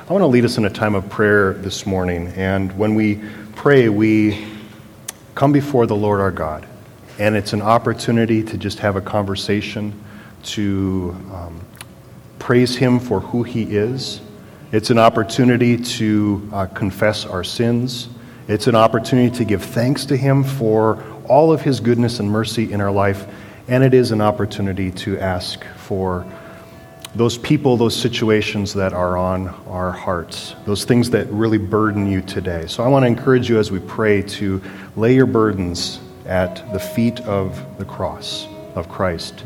I want to lead us in a time of prayer this morning. And when we pray, we come before the Lord our God. And it's an opportunity to just have a conversation, to praise Him for who He is. It's an opportunity to confess our sins. It's an opportunity to give thanks to Him for all of His goodness and mercy in our life. And it is an opportunity to ask for those people, those situations that are on our hearts, those things that really burden you today. So I want to encourage you as we pray to lay your burdens at the feet of the cross of Christ.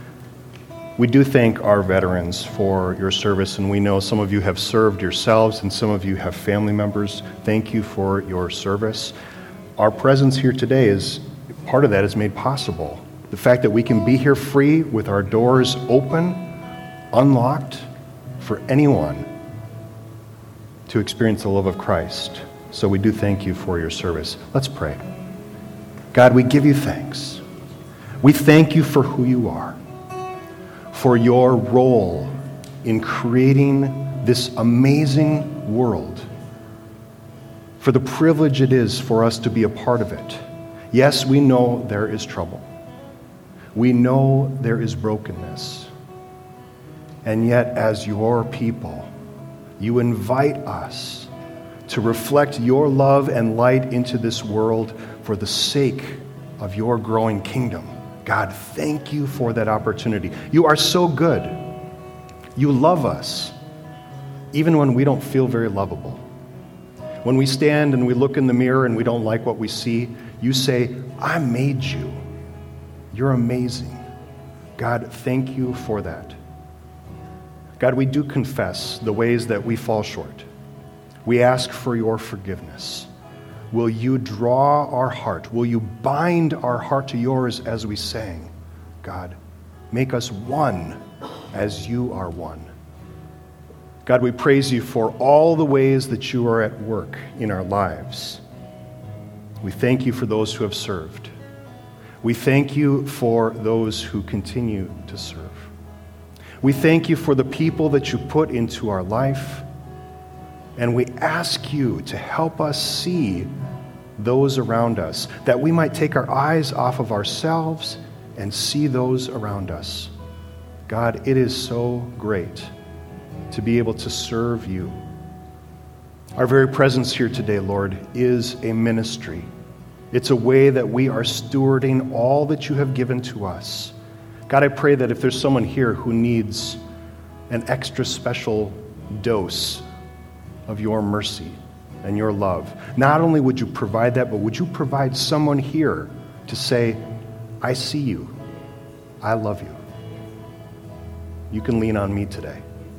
We do thank our veterans for your service, and we know some of you have served yourselves and some of you have family members. Thank you for your service. Our presence here today is part of that is made possible. The fact that we can be here free with our doors open, unlocked for anyone to experience the love of Christ. So we do thank you for your service. Let's pray. God, we give you thanks. We thank you for who you are, for your role in creating this amazing world, for the privilege it is for us to be a part of it. Yes, we know there is trouble. We know there is brokenness. And yet, as your people, you invite us to reflect your love and light into this world for the sake of your growing kingdom. God, thank you for that opportunity. You are so good. You love us, even when we don't feel very lovable. When we stand and we look in the mirror and we don't like what we see, you say, I made you. You're amazing. God, thank you for that. God, we do confess the ways that we fall short. We ask for your forgiveness. Will you draw our heart? Will you bind our heart to yours as we sang? God, make us one as you are one. God, we praise you for all the ways that you are at work in our lives. We thank you for those who have served. We thank you for those who continue to serve. We thank you for the people that you put into our life, and we ask you to help us see those around us, that we might take our eyes off of ourselves and see those around us. God, it is so great to be able to serve you. Our very presence here today, Lord, is a ministry. It's a way that we are stewarding all that you have given to us. God, I pray that if there's someone here who needs an extra special dose of your mercy and your love, not only would you provide that, but would you provide someone here to say, I see you, I love you. You can lean on me today.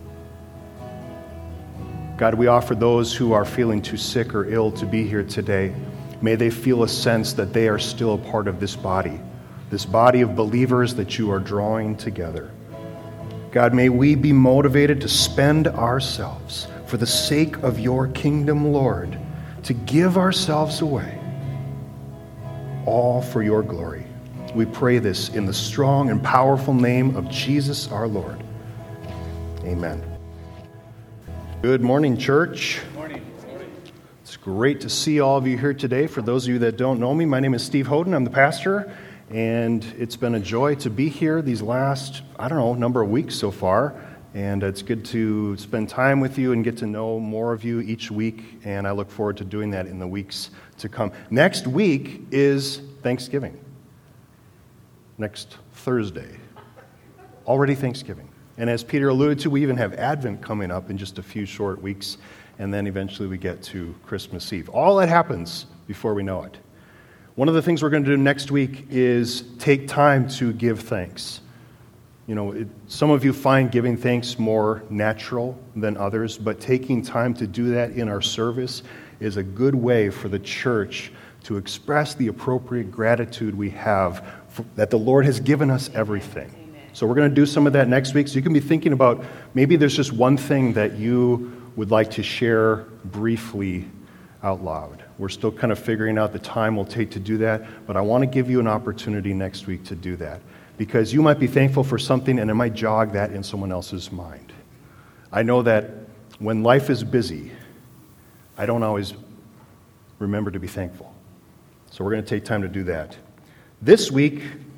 God, we offer those who are feeling too sick or ill to be here today. May they feel a sense that they are still a part of this body of believers that you are drawing together. God, may we be motivated to spend ourselves for the sake of your kingdom, Lord, to give ourselves away, all for your glory. We pray this in the strong and powerful name of Jesus our Lord. Amen. Good morning, church. Good morning. It's great to see all of you here today. For those of you that don't know me, my name is Steve Hoden. I'm the pastor. And it's been a joy to be here these last, number of weeks so far. And it's good to spend time with you and get to know more of you each week. And I look forward to doing that in the weeks to come. Next week is Thanksgiving. Next Thursday. Already Thanksgiving. And as Peter alluded to, we even have Advent coming up in just a few short weeks. And then eventually we get to Christmas Eve. All that happens before we know it. One of the things we're going to do next week is take time to give thanks. Some of you find giving thanks more natural than others, but taking time to do that in our service is a good way for the church to express the appropriate gratitude we have that the Lord has given us everything. Amen. So we're going to do some of that next week. So you can be thinking about maybe there's just one thing that you would like to share briefly out loud. We're still kind of figuring out the time we'll take to do that, but I want to give you an opportunity next week to do that, because you might be thankful for something and it might jog that in someone else's mind. I know that when life is busy, I don't always remember to be thankful. So we're going to take time to do that. This week,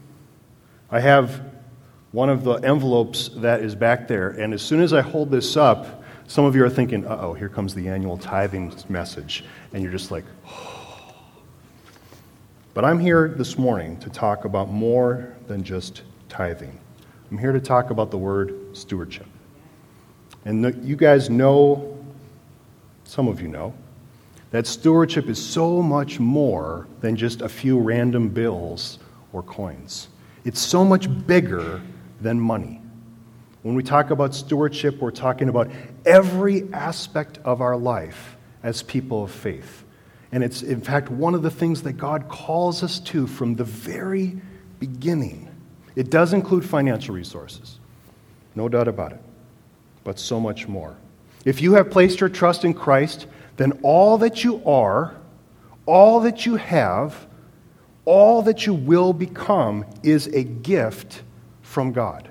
I have one of the envelopes that is back there, and as soon as I hold this up, some of you are thinking, uh-oh, here comes the annual tithing message, and you're just like, oh. But I'm here this morning to talk about more than just tithing. I'm here to talk about the word stewardship. And you guys know, some of you know, that stewardship is so much more than just a few random bills or coins. It's so much bigger than money. When we talk about stewardship, we're talking about every aspect of our life as people of faith. And it's, in fact, one of the things that God calls us to from the very beginning. It does include financial resources, no doubt about it, but so much more. If you have placed your trust in Christ, then all that you are, all that you have, all that you will become is a gift from God.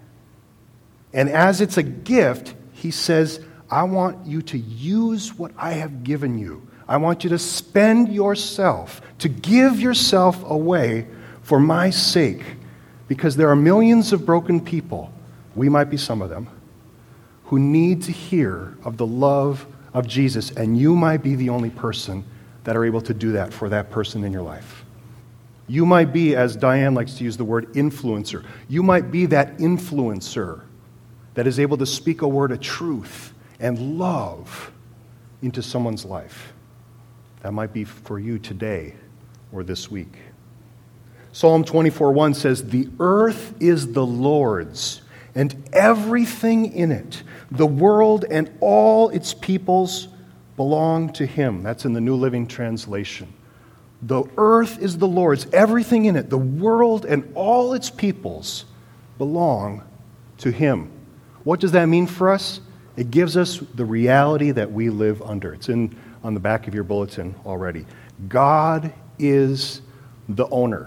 And as it's a gift, he says, I want you to use what I have given you. I want you to spend yourself, to give yourself away for my sake, because there are millions of broken people, we might be some of them, who need to hear of the love of Jesus, and you might be the only person that are able to do that for that person in your life. You might be, as Diane likes to use the word, influencer. You might be that influencer that is able to speak a word of truth and love into someone's life. That might be for you today or this week. Psalm 24:1 says, "The earth is the Lord's, and everything in it, the world and all its peoples belong to him." That's in the New Living Translation. The earth is the Lord's, everything in it, the world and all its peoples belong to him. What does that mean for us? It gives us the reality that we live under. It's on the back of your bulletin already. God is the owner.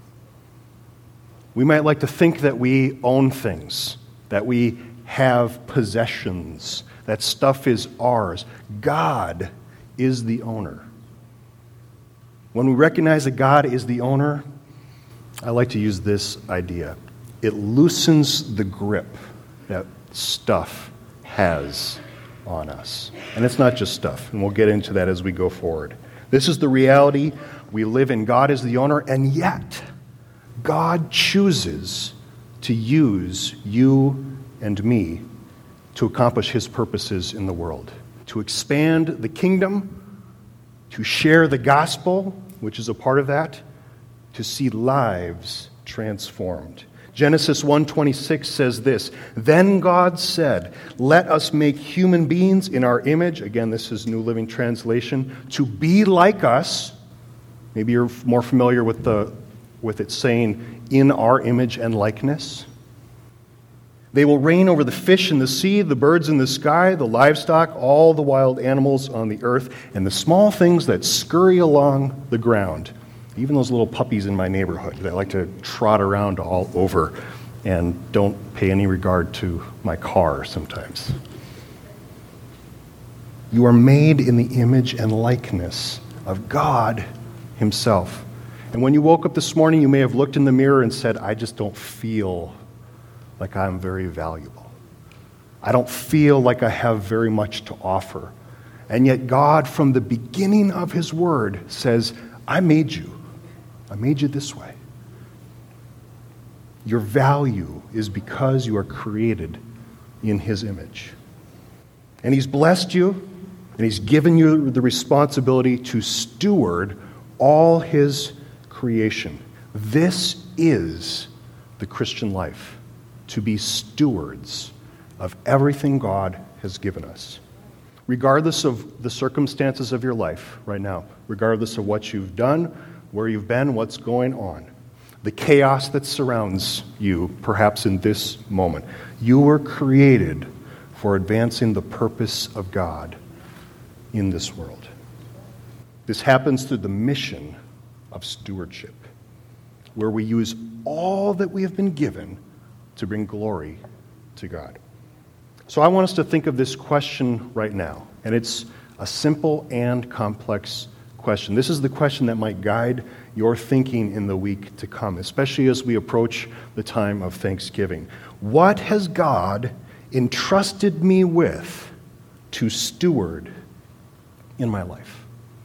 We might like to think that we own things, that we have possessions, that stuff is ours. God is the owner. When we recognize that God is the owner, I like to use this idea. It loosens the grip that stuff has on us. And it's not just stuff, and we'll get into that as we go forward. This is the reality we live in. God is the owner, and yet God chooses to use you and me to accomplish his purposes in the world, to expand the kingdom, to share the gospel, which is a part of that, to see lives transformed. Genesis 1:26 says this, "Then God said, 'Let us make human beings in our image,'" again, this is New Living Translation, "'to be like us.'" Maybe you're more familiar with it saying, "in our image and likeness." "They will reign over the fish in the sea, the birds in the sky, the livestock, all the wild animals on the earth, and the small things that scurry along the ground." Even those little puppies in my neighborhood that like to trot around all over and don't pay any regard to my car sometimes. You are made in the image and likeness of God himself. And when you woke up this morning, you may have looked in the mirror and said, "I just don't feel like I'm very valuable. I don't feel like I have very much to offer." And yet God, from the beginning of his word, says, "I made you. I made you this way. Your value is because you are created in his image." And he's blessed you, and he's given you the responsibility to steward all his creation. This is the Christian life, to be stewards of everything God has given us. Regardless of the circumstances of your life right now, regardless of what you've done, where you've been, what's going on, the chaos that surrounds you, perhaps in this moment, you were created for advancing the purpose of God in this world. This happens through the mission of stewardship, where we use all that we have been given to bring glory to God. So I want us to think of this question right now, and it's a simple and complex question. This is the question that might guide your thinking in the week to come, especially as we approach the time of Thanksgiving. What has God entrusted me with to steward in my life?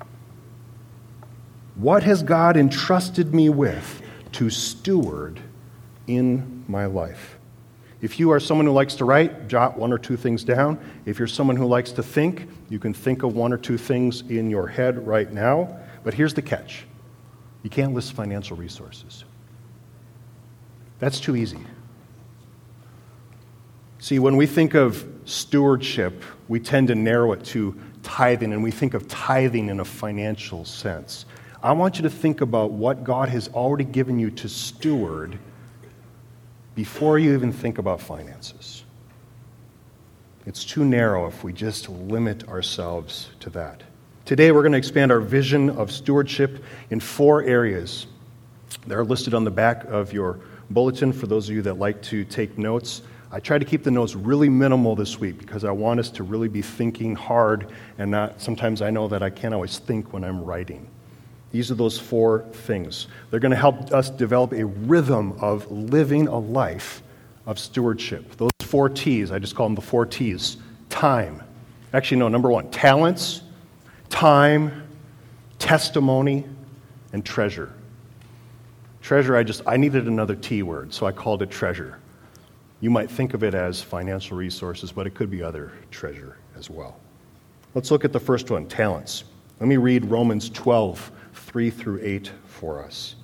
What has God entrusted me with to steward in my life? If you are someone who likes to write, jot one or two things down. If you're someone who likes to think, you can think of one or two things in your head right now. But here's the catch. You can't list financial resources. That's too easy. See, when we think of stewardship, we tend to narrow it to tithing, and we think of tithing in a financial sense. I want you to think about what God has already given you to steward before you even think about finances. It's too narrow if we just limit ourselves to that. Today we're going to expand our vision of stewardship in 4 areas. They're listed on the back of your bulletin for those of you that like to take notes. I tried to keep the notes really minimal this week because I want us to really be thinking hard and not, sometimes I know that I can't always think when I'm writing. These are those 4 things. They're going to help us develop a rhythm of living a life of stewardship. Those 4 T's, I just call them the 4 T's. Time. Actually, no, number 1, talents, time, testimony, and treasure. Treasure, I needed another T word, so I called it treasure. You might think of it as financial resources, but it could be other treasure as well. Let's look at the first one, talents. Let me read Romans 12, 3 through 8 for us.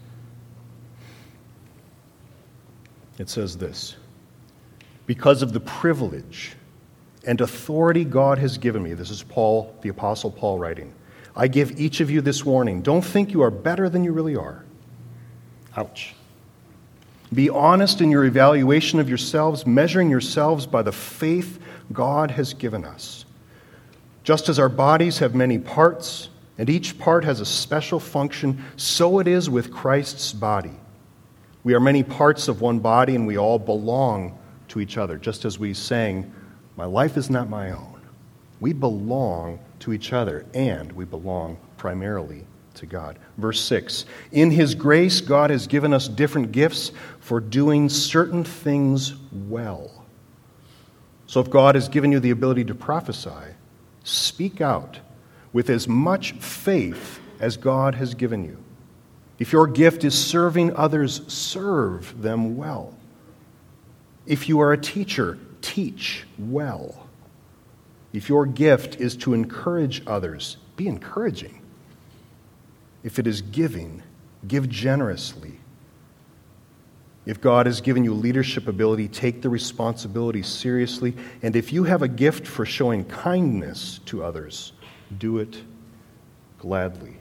It says this: because of the privilege and authority God has given me, this is Paul, the Apostle Paul writing, I give each of you this warning. Don't think you are better than you really are. Ouch. Be honest in your evaluation of yourselves, measuring yourselves by the faith God has given us. Just as our bodies have many parts, and each part has a special function, so it is with Christ's body. We are many parts of one body, and we all belong to each other. Just as we sang, my life is not my own. We belong to each other, and we belong primarily to God. Verse 6, in His grace, God has given us different gifts for doing certain things well. So if God has given you the ability to prophesy, speak out with as much faith as God has given you. If your gift is serving others, serve them well. If you are a teacher, teach well. If your gift is to encourage others, be encouraging. If it is giving, give generously. If God has given you leadership ability, take the responsibility seriously. And if you have a gift for showing kindness to others, do it gladly.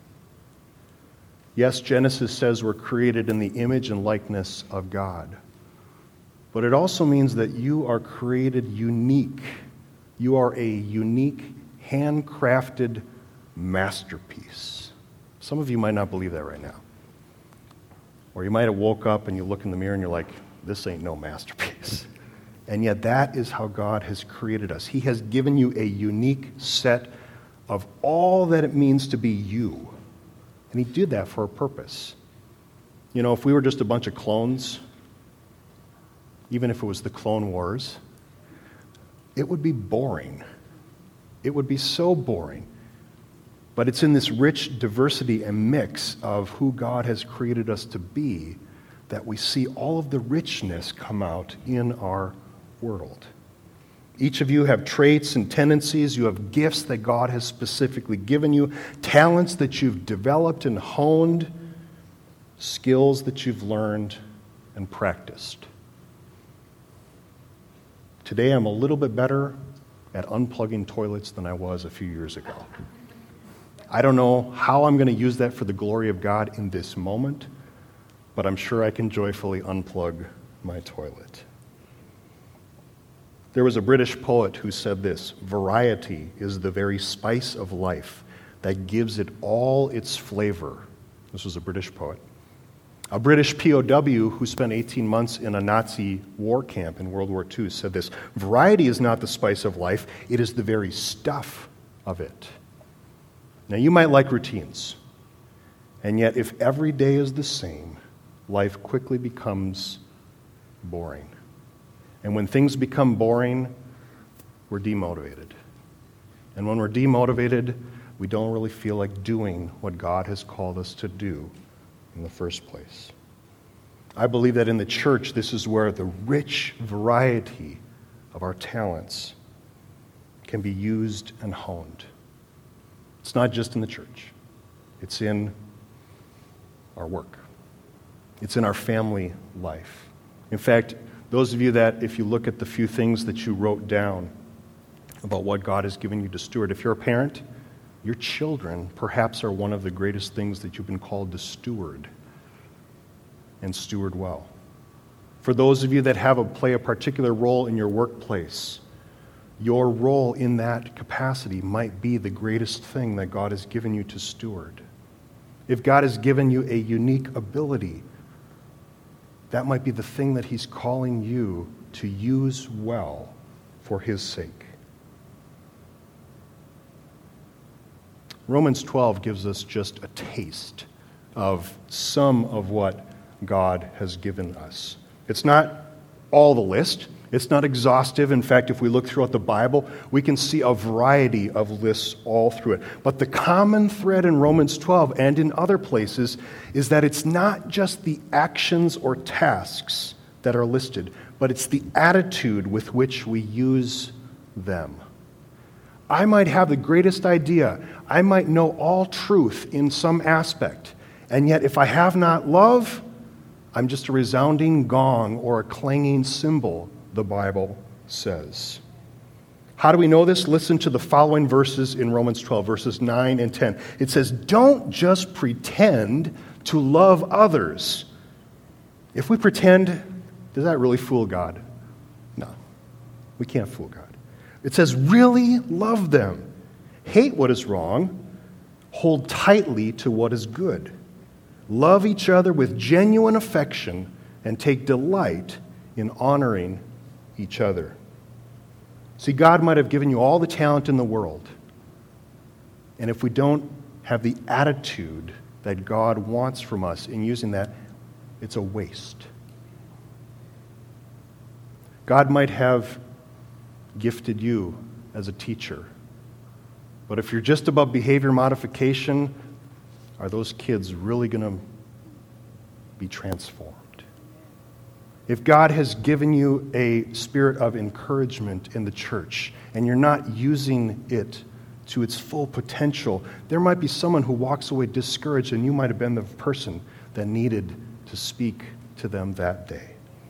Yes, Genesis says we're created in the image and likeness of God. But it also means that you are created unique. You are a unique, handcrafted masterpiece. Some of you might not believe that right now. Or you might have woke up and you look in the mirror and you're like, this ain't no masterpiece. And yet that is how God has created us. He has given you a unique set of all that it means to be you. And He did that for a purpose. You know, if we were just a bunch of clones, even if it was the Clone Wars, it would be boring. It would be so boring. But it's in this rich diversity and mix of who God has created us to be that we see all of the richness come out in our world. Each of you have traits and tendencies. You have gifts that God has specifically given you, talents that you've developed and honed, skills that you've learned and practiced. Today I'm a little bit better at unplugging toilets than I was a few years ago. I don't know how I'm going to use that for the glory of God in this moment, but I'm sure I can joyfully unplug my toilet. There was a British poet who said this: variety is the very spice of life that gives it all its flavor. This was a British poet. A British POW who spent 18 months in a Nazi war camp in World War II said this: "Variety is not the spice of life, it is the very stuff of it." Now, you might like routines, and yet if every day is the same, life quickly becomes boring. And when things become boring, we're demotivated. And when we're demotivated, we don't really feel like doing what God has called us to do in the first place. I believe that in the church, this is where the rich variety of our talents can be used and honed. It's not just in the church. It's in our work. It's in our family life. In fact, those of you that, if you look at the few things that you wrote down about what God has given you to steward, if you're a parent, your children perhaps are one of the greatest things that you've been called to steward, and steward well. For those of you that play a particular role in your workplace, your role in that capacity might be the greatest thing that God has given you to steward. If God has given you a unique ability, that might be the thing that He's calling you to use well for His sake. Romans 12 gives us just a taste of some of what God has given us. It's not all the list. It's not exhaustive. In fact, if we look throughout the Bible, we can see a variety of lists all through it. But the common thread in Romans 12 and in other places is that it's not just the actions or tasks that are listed, but it's the attitude with which we use them. I might have the greatest idea. I might know all truth in some aspect. And yet, if I have not love, I'm just a resounding gong or a clanging cymbal, the Bible says. How do we know this? Listen to the following verses in Romans 12, verses 9 and 10. It says, "Don't just pretend to love others." If we pretend, does that really fool God? No, we can't fool God. It says, "Really love them. Hate what is wrong. Hold tightly to what is good. Love each other with genuine affection and take delight in honoring each other." See, God might have given you all the talent in the world. And if we don't have the attitude that God wants from us in using that, it's a waste. God might have gifted you as a teacher. But if you're just about behavior modification, are those kids really going to be transformed? If God has given you a spirit of encouragement in the church and you're not using it to its full potential, there might be someone who walks away discouraged, and you might have been the person that needed to speak to them that day.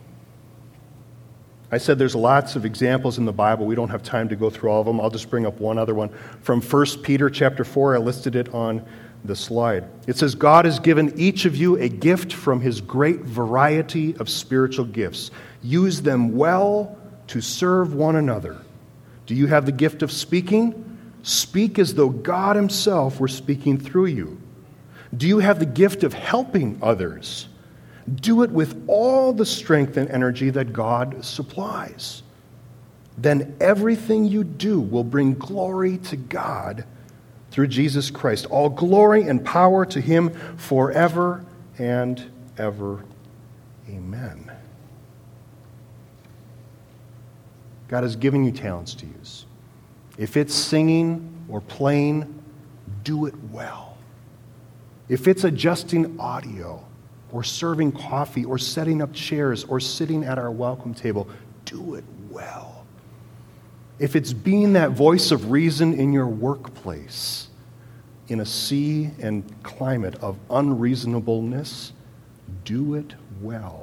I said there's lots of examples in the Bible. We don't have time to go through all of them. I'll just bring up one other one. From 1 Peter chapter 4, I listed it on the slide. It says, "God has given each of you a gift from His great variety of spiritual gifts. Use them well to serve one another. Do you have the gift of speaking? Speak as though God Himself were speaking through you. Do you have the gift of helping others? Do it with all the strength and energy that God supplies. Then everything you do will bring glory to God through Jesus Christ. All glory and power to Him forever and ever. Amen." God has given you talents to use. If it's singing or playing, do it well. If it's adjusting audio, or serving coffee, or setting up chairs, or sitting at our welcome table, do it well. If it's being that voice of reason in your workplace, in a sea and climate of unreasonableness, do it well.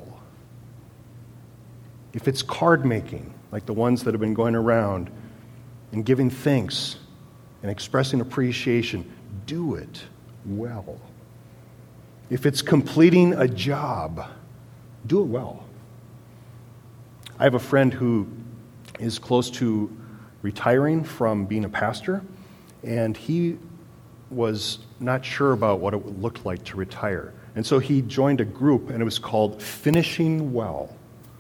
If it's card making, like the ones that have been going around, and giving thanks and expressing appreciation, do it well. If it's completing a job, do it well. I have a friend who is close to retiring from being a pastor, and he was not sure about what it looked like to retire. And so he joined a group, and it was called Finishing Well.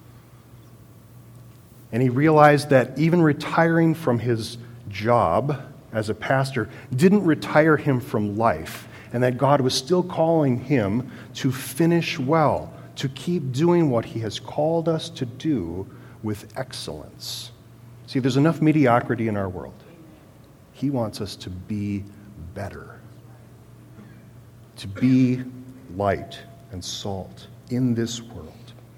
And he realized that even retiring from his job as a pastor didn't retire him from life, and that God was still calling him to finish well, to keep doing what he has called us to do with excellence. See, there's enough mediocrity in our world. He wants us to be better, to be light and salt in this world.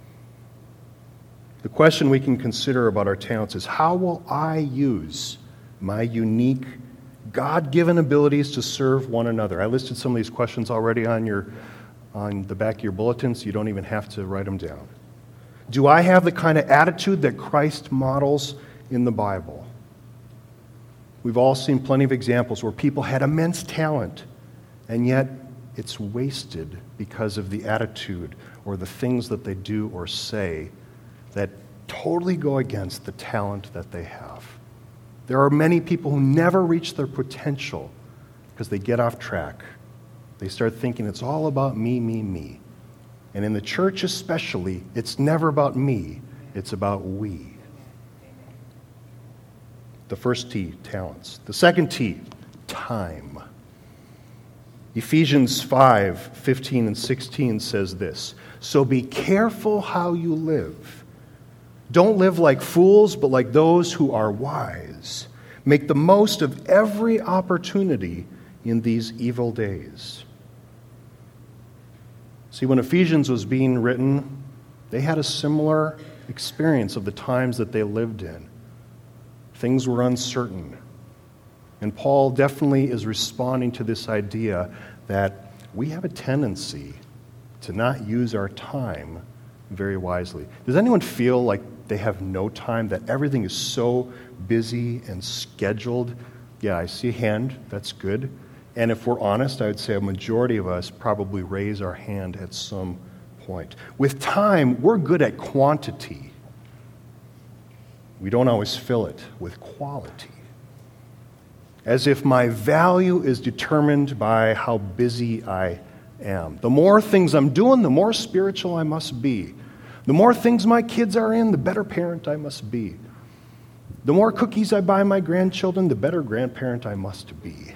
The question we can consider about our talents is, how will I use my unique, God-given abilities to serve one another? I listed some of these questions already on the back of your bulletin, so you don't even have to write them down. Do I have the kind of attitude that Christ models in the Bible? We've all seen plenty of examples where people had immense talent, and yet it's wasted because of the attitude or the things that they do or say that totally go against the talent that they have. There are many people who never reach their potential because they get off track. They start thinking it's all about me, me, me. And in the church especially, it's never about me, it's about we. The first T, talents. The second T, time. Ephesians 5:15 and 16 says this, "So be careful how you live. Don't live like fools, but like those who are wise. Make the most of every opportunity in these evil days." See, when Ephesians was being written, they had a similar experience of the times that they lived in. Things were uncertain. And Paul definitely is responding to this idea that we have a tendency to not use our time very wisely. Does anyone feel like they have no time, that everything is so busy and scheduled? Yeah, I see a hand. That's good. And if we're honest, I would say a majority of us probably raise our hand at some point. With time, we're good at quantity. We don't always fill it with quality. As if my value is determined by how busy I am. The more things I'm doing, the more spiritual I must be. The more things my kids are in, the better parent I must be. The more cookies I buy my grandchildren, the better grandparent I must be.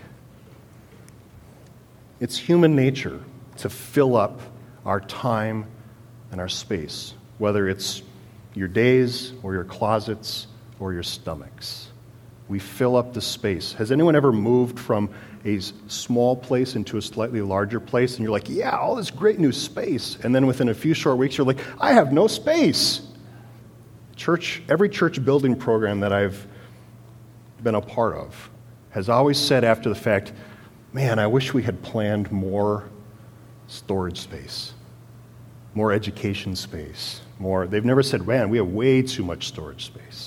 It's human nature to fill up our time and our space, whether it's your days or your closets or your stomachs. We fill up the space. Has anyone ever moved from a small place into a slightly larger place, and you're like, yeah, all this great new space, and then within a few short weeks, you're like, I have no space. Every church building program that I've been a part of has always said after the fact, man, I wish we had planned more storage space, more education space, more. They've never said, man, we have way too much storage space.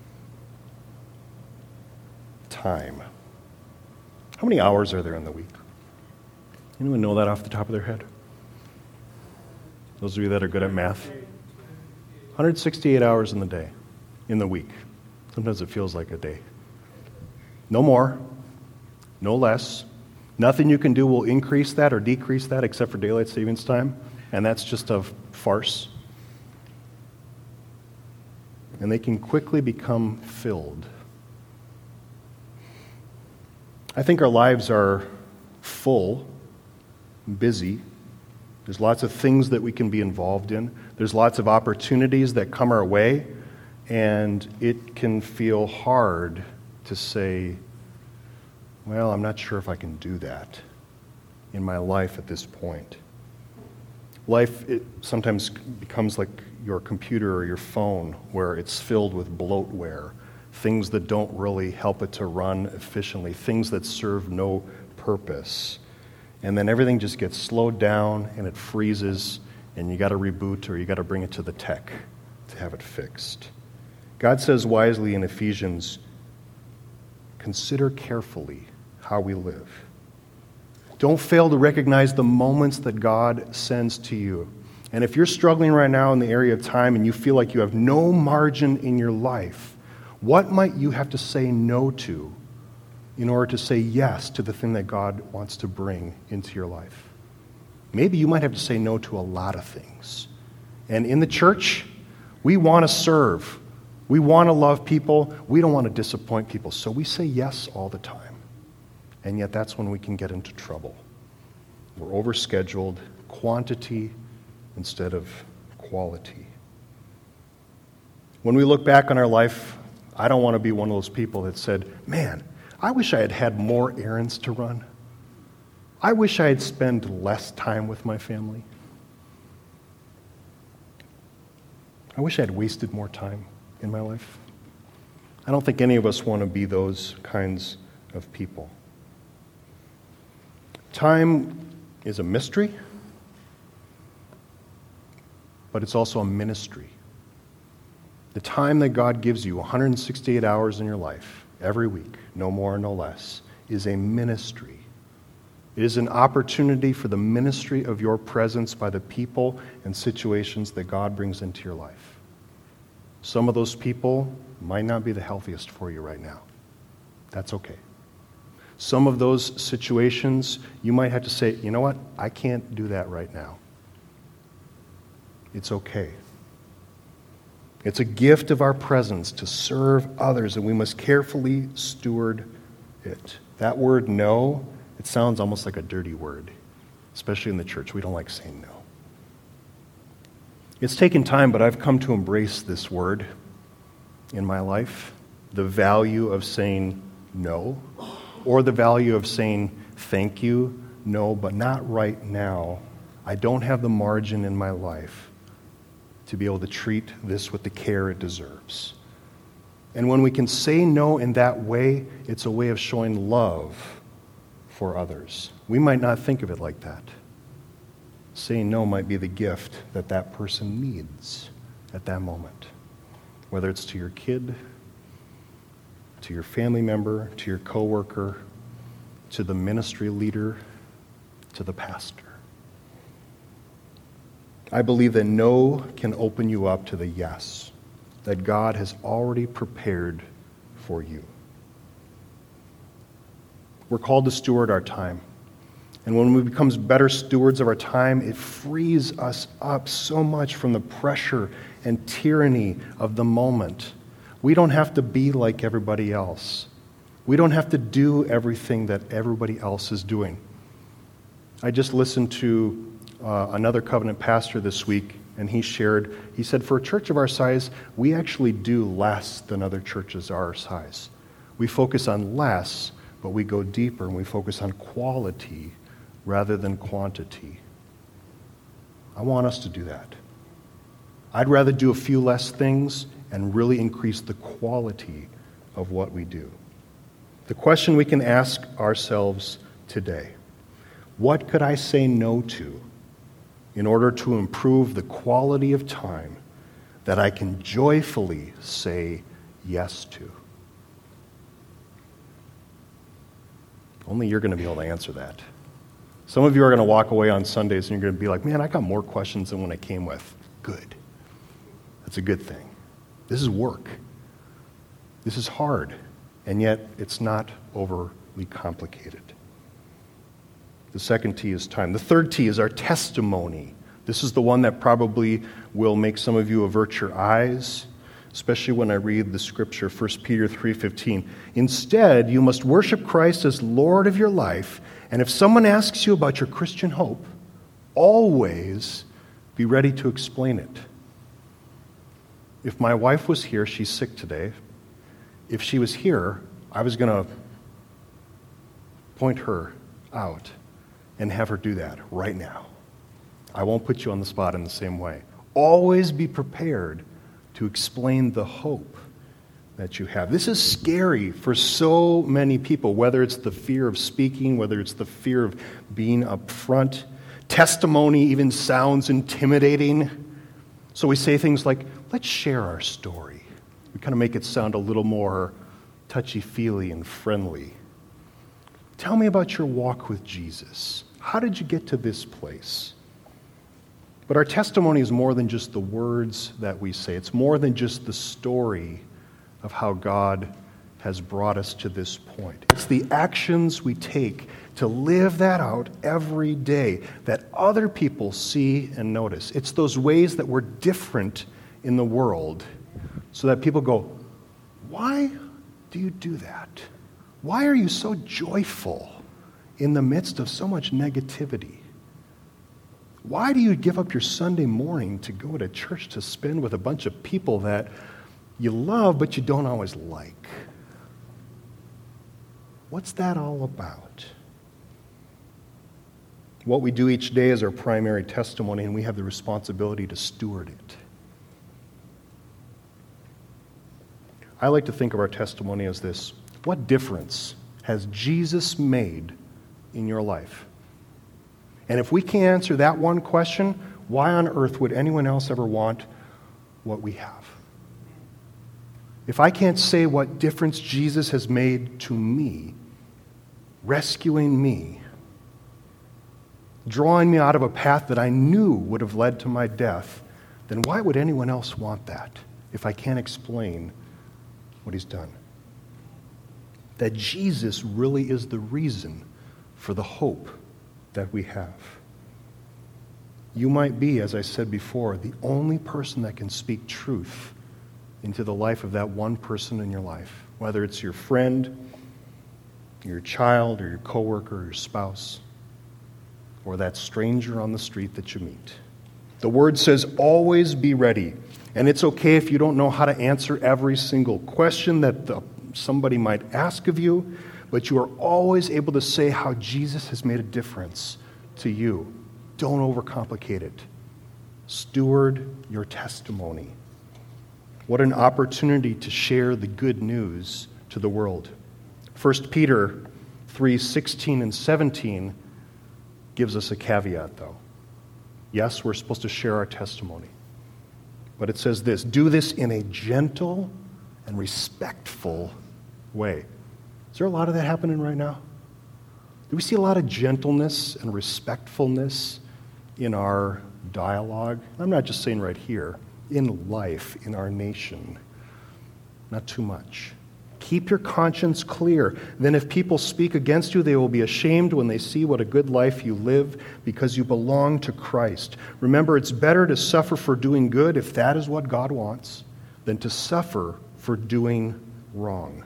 Time. How many hours are there in the week? Anyone know that off the top of their head? Those of you that are good at math? 168 hours in the day, in the week. Sometimes it feels like a day. No more, no less. Nothing you can do will increase that or decrease that except for daylight savings time, and that's just a farce. And they can quickly become filled. I think our lives are full, busy. There's lots of things that we can be involved in. There's lots of opportunities that come our way, and it can feel hard to say, well, I'm not sure if I can do that in my life at this point. Life, it sometimes becomes like your computer or your phone, where it's filled with bloatware, things that don't really help it to run efficiently, things that serve no purpose. And then everything just gets slowed down and it freezes, and you got to reboot or you got to bring it to the tech to have it fixed. God says wisely in Ephesians, consider carefully how we live. Don't fail to recognize the moments that God sends to you. And if you're struggling right now in the area of time and you feel like you have no margin in your life, what might you have to say no to in order to say yes to the thing that God wants to bring into your life? Maybe you might have to say no to a lot of things. And in the church, we want to serve. We want to love people. We don't want to disappoint people. So we say yes all the time. And yet that's when we can get into trouble. We're overscheduled, quantity instead of quality. When we look back on our life, I don't want to be one of those people that said, man, I wish I had had more errands to run. I wish I had spent less time with my family. I wish I had wasted more time in my life. I don't think any of us want to be those kinds of people. Time is a mystery, but it's also a ministry. The time that God gives you, 168 hours in your life, every week, no more, no less, is a ministry. It is an opportunity for the ministry of your presence by the people and situations that God brings into your life. Some of those people might not be the healthiest for you right now. That's okay. Some of those situations, you might have to say, you know what, I can't do that right now. It's okay. It's a gift of our presence to serve others, and we must carefully steward it. That word no, it sounds almost like a dirty word, especially in the church. We don't like saying no. It's taken time, but I've come to embrace this word in my life, the value of saying no, or the value of saying thank you, no, but not right now. I don't have the margin in my life to be able to treat this with the care it deserves. And when we can say no in that way, it's a way of showing love for others. We might not think of it like that. Saying no might be the gift that that person needs at that moment, whether it's to your kid, to your family member, to your coworker, to the ministry leader, to the pastor. I believe that no can open you up to the yes that God has already prepared for you. We're called to steward our time. And when we become better stewards of our time, it frees us up so much from the pressure and tyranny of the moment. We don't have to be like everybody else. We don't have to do everything that everybody else is doing. I just listened to another covenant pastor this week, and he said, for a church of our size, we actually do less than other churches our size. We focus on less, but we go deeper, and we focus on quality rather than quantity. I want us to do that. I'd rather do a few less things and really increase the quality of what we do. The question we can ask ourselves today, what could I say no to in order to improve the quality of time that I can joyfully say yes to? Only you're going to be able to answer that. Some of you are going to walk away on Sundays and you're going to be like, man, I got more questions than when I came with. Good. That's a good thing. This is work. This is hard, and yet it's not overly complicated. The second T is time. The third T is our testimony. This is the one that probably will make some of you avert your eyes, especially when I read the scripture, 1 Peter 3:15. Instead, you must worship Christ as Lord of your life, and if someone asks you about your Christian hope, always be ready to explain it. If my wife was here, she's sick today. If she was here, I was going to point her out and have her do that right now. I won't put you on the spot in the same way. Always be prepared to explain the hope that you have. This is scary for so many people, whether it's the fear of speaking, whether it's the fear of being up front. Testimony even sounds intimidating. So we say things like, let's share our story. We kind of make it sound a little more touchy-feely and friendly. Tell me about your walk with Jesus. How did you get to this place? But our testimony is more than just the words that we say. It's more than just the story of how God has brought us to this point. It's the actions we take to live that out every day, that other people see and notice. It's those ways that we're different in the world so that people go, why do you do that? Why are you so joyful in the midst of so much negativity? Why do you give up your Sunday morning to go to church to spend with a bunch of people that you love but you don't always like? What's that all about? What we do each day is our primary testimony, and we have the responsibility to steward it. I like to think of our testimony as this: what difference has Jesus made in your life? And if we can't answer that one question, why on earth would anyone else ever want what we have? If I can't say what difference Jesus has made to me, rescuing me, drawing me out of a path that I knew would have led to my death, then why would anyone else want that if I can't explain what he's done? That Jesus really is the reason for the hope that we have. You might be, as I said before, the only person that can speak truth into the life of that one person in your life, whether it's your friend, your child, or your coworker, or your spouse, or that stranger on the street that you meet. The Word says, always be ready. And it's okay if you don't know how to answer every single question that somebody might ask of you, but you are always able to say how Jesus has made a difference to you. Don't overcomplicate it. Steward your testimony. What an opportunity to share the good news to the world. 1 Peter 3:16 and 17 gives us a caveat, though. Yes, we're supposed to share our testimony. But it says this: do this in a gentle and respectful way. Is there a lot of that happening right now? Do we see a lot of gentleness and respectfulness in our dialogue? I'm not just saying right here, in life, in our nation. Not too much. Keep your conscience clear. Then if people speak against you, they will be ashamed when they see what a good life you live because you belong to Christ. Remember, it's better to suffer for doing good, if that is what God wants, than to suffer for doing wrong.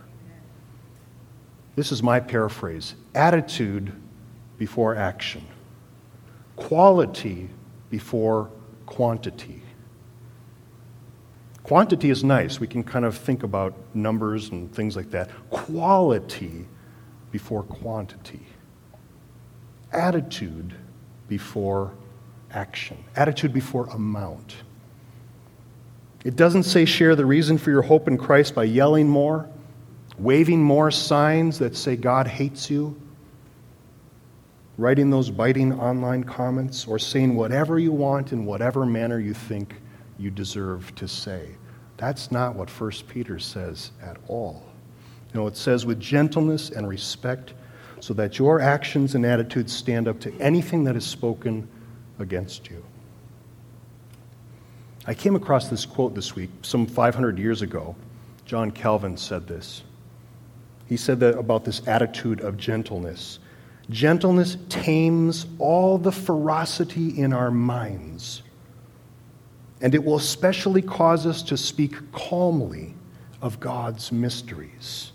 This is my paraphrase: attitude before action, quality before quantity. Quantity is nice. We can kind of think about numbers and things like that. Quality before quantity. Attitude before action. Attitude before amount. It doesn't say share the reason for your hope in Christ by yelling more, waving more signs that say God hates you, writing those biting online comments, or saying whatever you want in whatever manner you think you deserve to say. That's not what 1 Peter says at all. You know, it says with gentleness and respect, so that your actions and attitudes stand up to anything that is spoken against you. I came across this quote this week, some 500 years ago. John Calvin said this. He said that about this attitude of gentleness. Gentleness tames all the ferocity in our minds, and it will especially cause us to speak calmly of God's mysteries.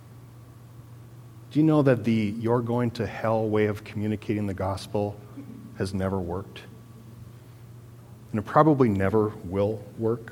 Do you know that the "you're going to hell" way of communicating the gospel has never worked? And it probably never will work.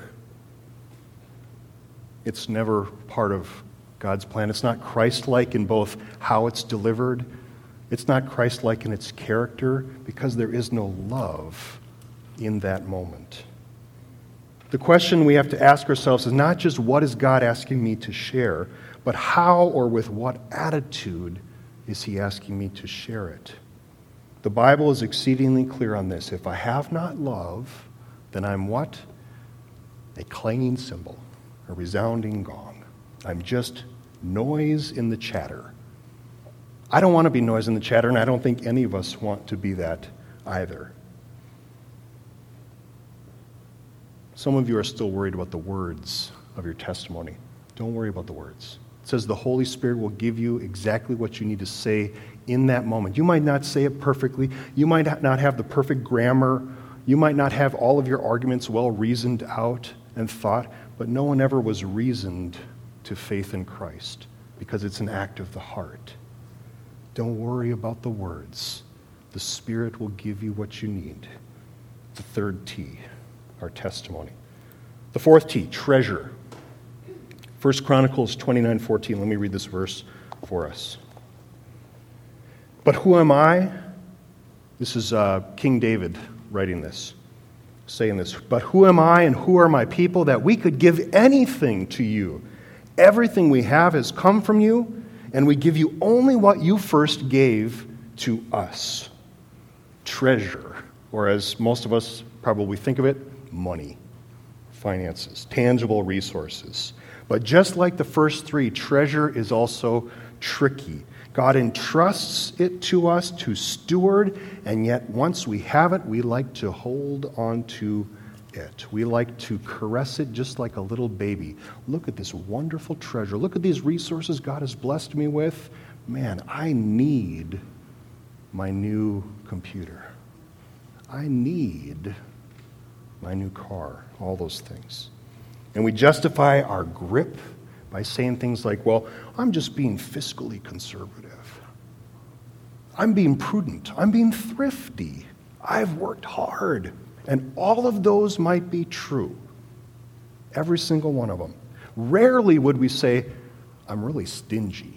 It's never part of God's plan. It's not Christ-like in both how it's delivered. It's not Christ-like in its character because there is no love in that moment. The question we have to ask ourselves is not just what is God asking me to share, but how or with what attitude is he asking me to share it? The Bible is exceedingly clear on this. If I have not love, then I'm what? A clanging cymbal, a resounding gong. I'm just noise in the chatter. I don't want to be noise in the chatter, and I don't think any of us want to be that either. Some of you are still worried about the words of your testimony. Don't worry about the words. It says the Holy Spirit will give you exactly what you need to say in that moment. You might not say it perfectly. You might not have the perfect grammar. You might not have all of your arguments well reasoned out and thought, but no one ever was reasoned to faith in Christ because it's an act of the heart. Don't worry about the words. The Spirit will give you what you need. The third T, our testimony. The fourth T, treasure. 1 Chronicles 29:14. Let me read this verse for us. But who am I? This is King David writing this, saying this. But who am I and who are my people that we could give anything to you? Everything we have has come from you, and we give you only what you first gave to us. Treasure, or as most of us probably think of it, money, finances, tangible resources. But just like the first three, treasure is also tricky. God entrusts it to us to steward, and yet once we have it, we like to hold on to it. We like to caress it just like a little baby. Look at this wonderful treasure. Look at these resources God has blessed me with. Man, I need my new computer. I need my new car. All those things. And we justify our grip by saying things like, well, I'm just being fiscally conservative. I'm being prudent. I'm being thrifty. I've worked hard. And all of those might be true. Every single one of them. Rarely would we say, I'm really stingy.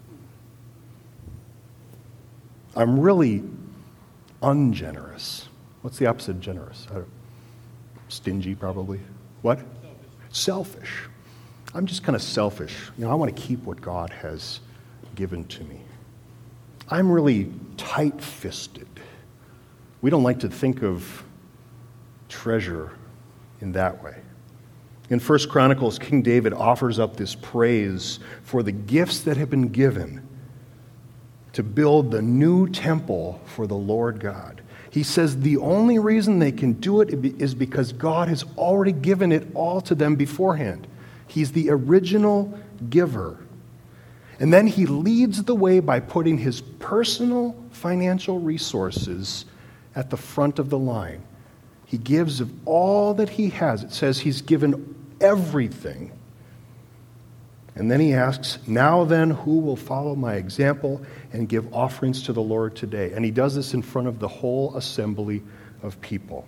I'm really ungenerous. What's the opposite of generous? Stingy, probably. What? Selfish. I'm just kind of selfish. I want to keep what God has given to me. I'm really tight-fisted. We don't like to think of treasure in that way. In 1 Chronicles, King David offers up this praise for the gifts that have been given to build the new temple for the Lord God. He says the only reason they can do it is because God has already given it all to them beforehand. He's the original giver. And then he leads the way by putting his personal financial resources at the front of the line. He gives of all that he has. It says he's given everything. And then he asks, now then, who will follow my example and give offerings to the Lord today? And he does this in front of the whole assembly of people.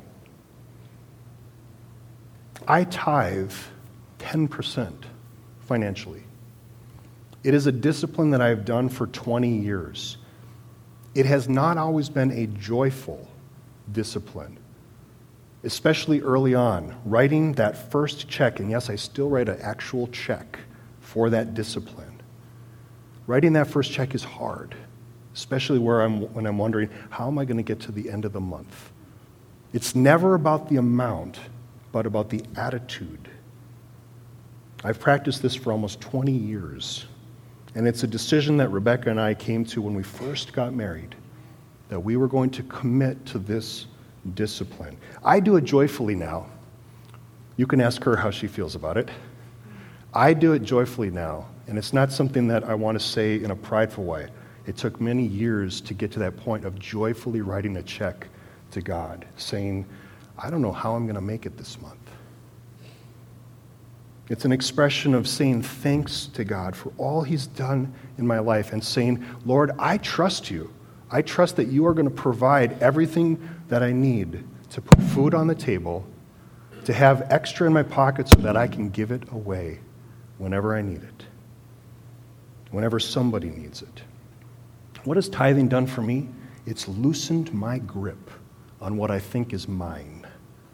I tithe 10% financially. It is a discipline that I've done for 20 years. It has not always been a joyful discipline, especially early on, writing that first check. And yes, I still write an actual check for that discipline. Writing that first check is hard, especially when I'm wondering, how am I going to get to the end of the month? It's never about the amount, but about the attitude. I've practiced this for almost 20 years, and it's a decision that Rebecca and I came to when we first got married, that we were going to commit to this discipline. I do it joyfully now. You can ask her how she feels about it. I do it joyfully now, and it's not something that I want to say in a prideful way. It took many years to get to that point of joyfully writing a check to God, saying, I don't know how I'm going to make it this month. It's an expression of saying thanks to God for all he's done in my life and saying, Lord, I trust you. I trust that you are going to provide everything that I need to put food on the table, to have extra in my pocket so that I can give it away whenever I need it, whenever somebody needs it. What has tithing done for me? It's loosened my grip on what I think is mine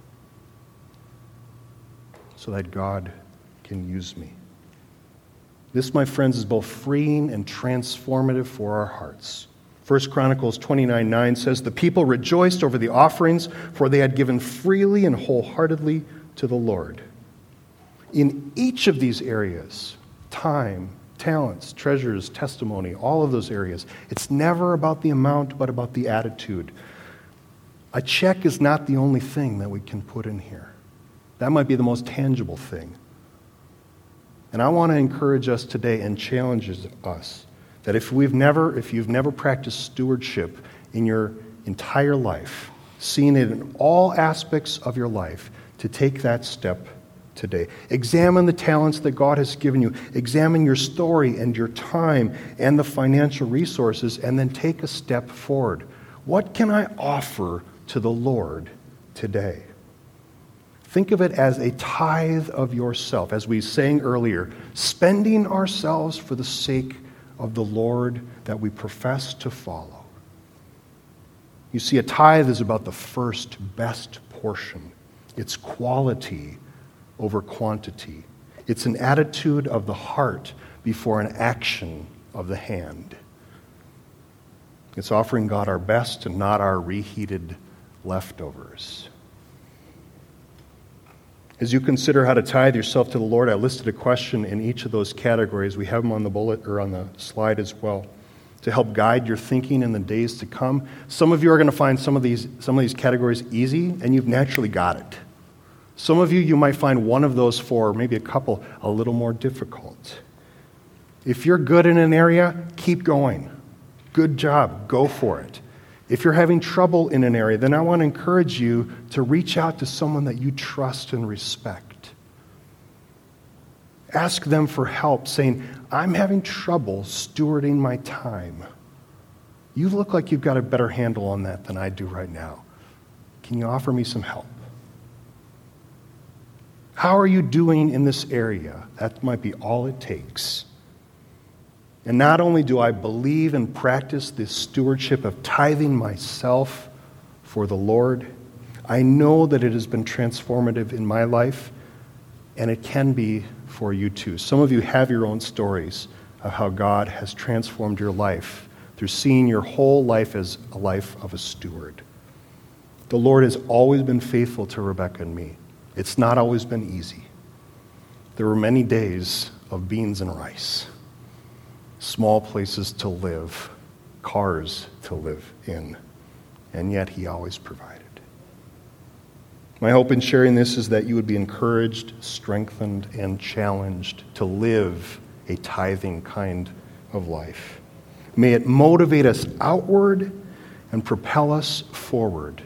so that God can use me. This, my friends, is both freeing and transformative for our hearts. 1 Chronicles 29:9 says, the people rejoiced over the offerings, for they had given freely and wholeheartedly to the Lord. In each of these areas, time, talents, treasures, testimony, all of those areas, it's never about the amount, but about the attitude. A check is not the only thing that we can put in here. That might be the most tangible thing. And I want to encourage us today and challenge us that if you've never practiced stewardship in your entire life, seeing it in all aspects of your life, to take that step today. Examine the talents that God has given you. Examine your story and your time and the financial resources, and then take a step forward. What can I offer to the Lord today? Think of it as a tithe of yourself, as we sang earlier, spending ourselves for the sake of the Lord that we profess to follow. You see, a tithe is about the first best portion. It's quality over quantity. It's an attitude of the heart before an action of the hand. It's offering God our best and not our reheated leftovers. As you consider how to tithe yourself to the Lord, I listed a question in each of those categories. We have them on the bullet or on the slide as well, to help guide your thinking in the days to come. Some of you are going to find some of these categories easy, and you've naturally got it. Some of you might find one of those four, maybe a couple, a little more difficult. If you're good in an area, keep going. Good job. Go for it. If you're having trouble in an area, then I want to encourage you to reach out to someone that you trust and respect. Ask them for help, saying, I'm having trouble stewarding my time. You look like you've got a better handle on that than I do right now. Can you offer me some help? How are you doing in this area? That might be all it takes. And not only do I believe and practice this stewardship of tithing myself for the Lord, I know that it has been transformative in my life, and it can be for you too. Some of you have your own stories of how God has transformed your life through seeing your whole life as a life of a steward. The Lord has always been faithful to Rebecca and me. It's not always been easy. There were many days of beans and rice, small places to live, cars to live in, and yet He always provided. My hope in sharing this is that you would be encouraged, strengthened, and challenged to live a tithing kind of life. May it motivate us outward and propel us forward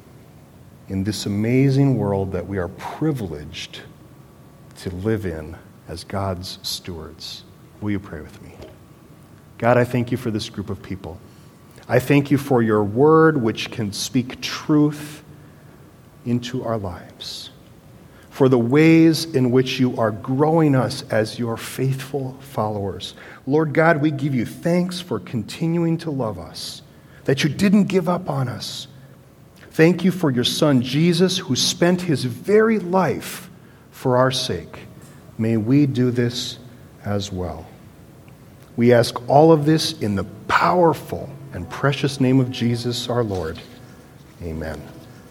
in this amazing world that we are privileged to live in as God's stewards. Will you pray with me? God, I thank you for this group of people. I thank you for your word, which can speak truth into our lives, for the ways in which you are growing us as your faithful followers. Lord God, we give you thanks for continuing to love us, that you didn't give up on us. Thank you for your Son, Jesus, who spent his very life for our sake. May we do this as well. We ask all of this in the powerful and precious name of Jesus our Lord. Amen.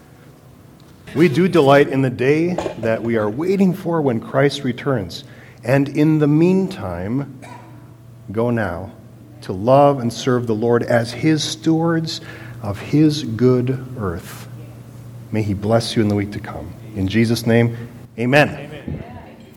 We do delight in the day that we are waiting for when Christ returns. And in the meantime, go now to love and serve the Lord as his stewards of his good earth. May he bless you in the week to come. In Jesus' name, amen. Amen.